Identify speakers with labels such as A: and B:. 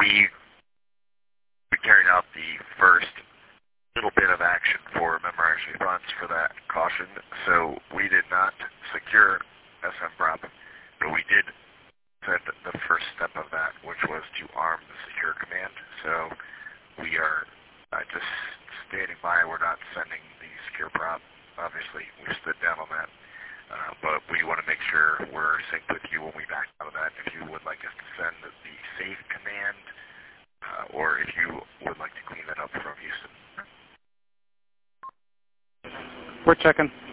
A: we carried out the first little bit of action for member action response for that caution. So we did not secure SM prop, but we did send the first step of that, which was to arm the secure command. So we are just standing by. We're not sending the secure prop. Obviously, we stood down on that. But we want to make sure we're synced with you when we back out of that. If you would like us to send the safe command, or if you would like to clean that up from Houston.
B: We're checking.